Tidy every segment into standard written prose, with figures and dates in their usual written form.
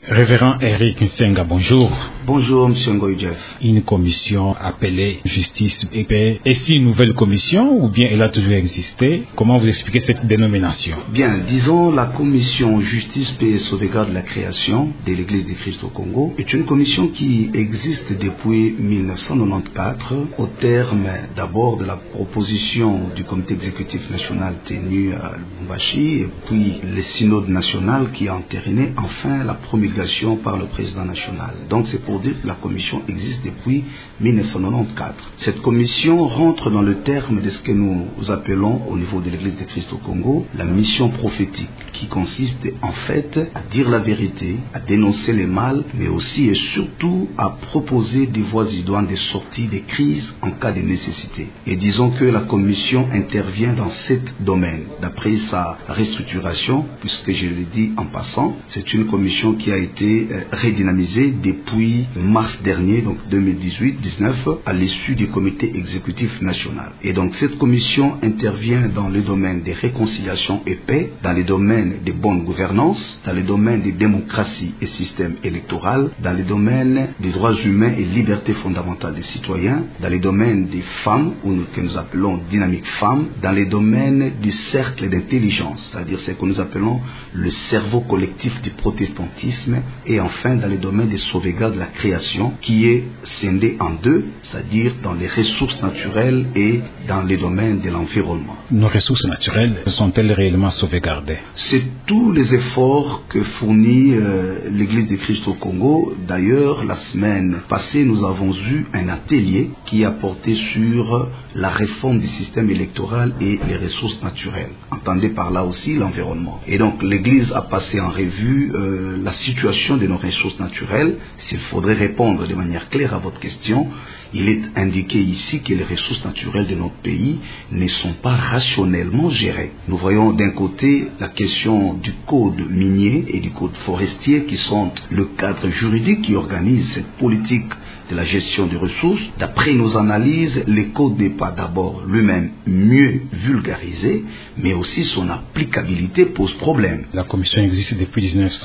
Révérend Eric Nsenga, bonjour. Bonjour, M. Ngoy Jeff. Une commission appelée Justice et Paix. Est-ce une nouvelle commission ou bien elle a toujours existé? Comment vous expliquez cette dénomination? Bien, disons la commission Justice, Paix et Sauvegarde de la création de l'Église du Christ au Congo est une commission qui existe depuis 1994 au terme d'abord de la proposition du comité exécutif national tenu à Lubumbashi et puis le synode national qui a entériné enfin la promulgation par le président national. Donc c'est pour dire que la commission existe depuis 1994. Cette commission rentre dans le terme de ce que nous appelons au niveau de l'Église de Christ au Congo la mission prophétique, qui consiste en fait à dire la vérité, à dénoncer les mal, mais aussi et surtout à proposer des voies idoines de sortie des crises en cas de nécessité. Et disons que la commission intervient dans cet domaine. D'après sa restructuration, puisque je l'ai dit en passant, c'est une commission qui a été redynamisée depuis mars dernier, donc 2018-19, à l'issue du comité exécutif national. Et donc cette commission intervient dans le domaine des réconciliations et paix, dans le domaine des bonnes gouvernances, dans le domaine des démocraties et système électoral, dans le domaine des droits humains et libertés fondamentales des citoyens, dans le domaine des femmes, que nous appelons dynamique femmes, dans le domaine du cercle d'intelligence, c'est-à-dire ce que nous appelons le cerveau collectif du protestantisme, et enfin dans le domaine des sauvegardes de la création, qui est scindé en deux, c'est-à-dire dans les ressources naturelles et dans les domaines de l'environnement. Nos ressources naturelles sont-elles réellement sauvegardées? C'est tous les efforts que fournit l'Église de Christ au Congo. D'ailleurs, la semaine passée, nous avons eu un atelier qui a porté sur la réforme du système électoral et les ressources naturelles. Entendez par là aussi l'environnement. Et donc, l'Église a passé en revue la situation de nos ressources naturelles. S'il faudrait répondre de manière claire à votre question, il est indiqué ici que les ressources naturelles de notre pays ne sont pas rationnellement gérées. Nous voyons d'un côté la question du code minier et du code forestier qui sont le cadre juridique qui organise cette politique de la gestion des ressources. D'après nos analyses, le code n'est pas d'abord lui-même mieux vulgarisé, mais aussi son applicabilité pose problème. La commission existe depuis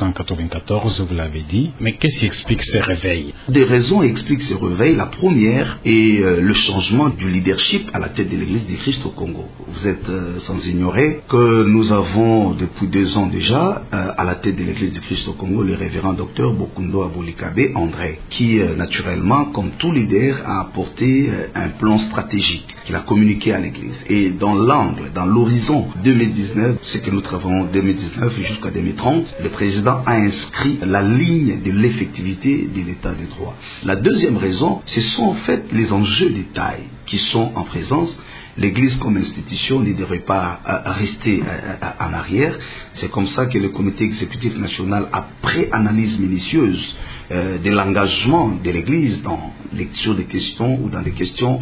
1994, vous l'avez dit, mais qu'est-ce qui explique ces réveils? Des raisons expliquent ces réveils. La première est le changement du leadership à la tête de l'Église du Christ au Congo. Vous êtes sans ignorer que nous avons depuis 2 ans déjà à la tête de l'Église du Christ au Congo le révérend docteur Bokundo Abolikabe André, qui naturellement, comme tout leader, a apporté un plan stratégique qu'il a communiqué à l'Église. Et dans l'angle, dans l'horizon 2019, ce que nous travaillons 2019 jusqu'à 2030, le président a inscrit la ligne de l'effectivité de l'état de droit. La deuxième raison, ce sont en fait les enjeux de taille qui sont en présence. L'Église comme institution ne devrait pas rester en arrière. C'est comme ça que le comité exécutif national, après analyse minutieuse de l'engagement de l'Église sur des questions ou dans des questions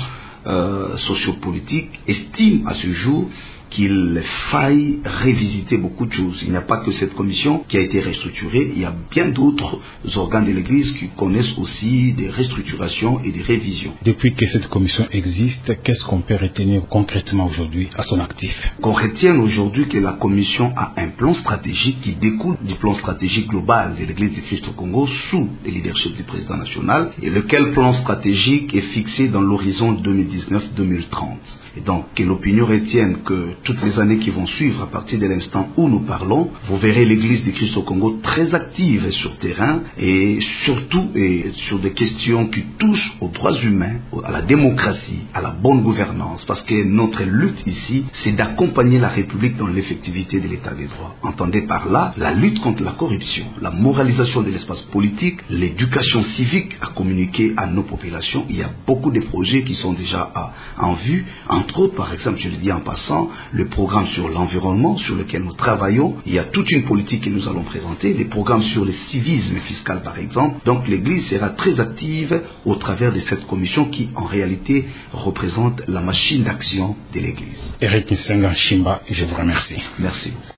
sociopolitiques, estime à ce jour qu'il faille révisiter beaucoup de choses. Il n'y a pas que cette commission qui a été restructurée, il y a bien d'autres organes de l'Église qui connaissent aussi des restructurations et des révisions. Depuis que cette commission existe, qu'est-ce qu'on peut retenir concrètement aujourd'hui à son actif? Qu'on retienne aujourd'hui que la commission a un plan stratégique qui découle du plan stratégique global de l'Église du Christ au Congo sous le leadership du président national, et lequel plan stratégique est fixé dans l'horizon 2019-2030. Et donc que l'opinion retienne que toutes les années qui vont suivre à partir de l'instant où nous parlons, vous verrez l'Église du Christ au Congo très active sur terrain et surtout sur des questions qui touchent aux droits humains, à la démocratie, à la bonne gouvernance, parce que notre lutte ici, c'est d'accompagner la République dans l'effectivité de l'état des droits. Entendez par là la lutte contre la corruption, la moralisation de l'espace politique, l'éducation civique à communiquer à nos populations. Il y a beaucoup de projets qui sont déjà en vue, entre autres, par exemple, je le dis en passant, le programme sur l'environnement sur lequel nous travaillons. Il y a toute une politique que nous allons présenter, des programmes sur le civisme fiscal par exemple. Donc l'Église sera très active au travers de cette commission qui en réalité représente la machine d'action de l'Église. Eric Nsenga Chimba, je vous remercie. Merci beaucoup.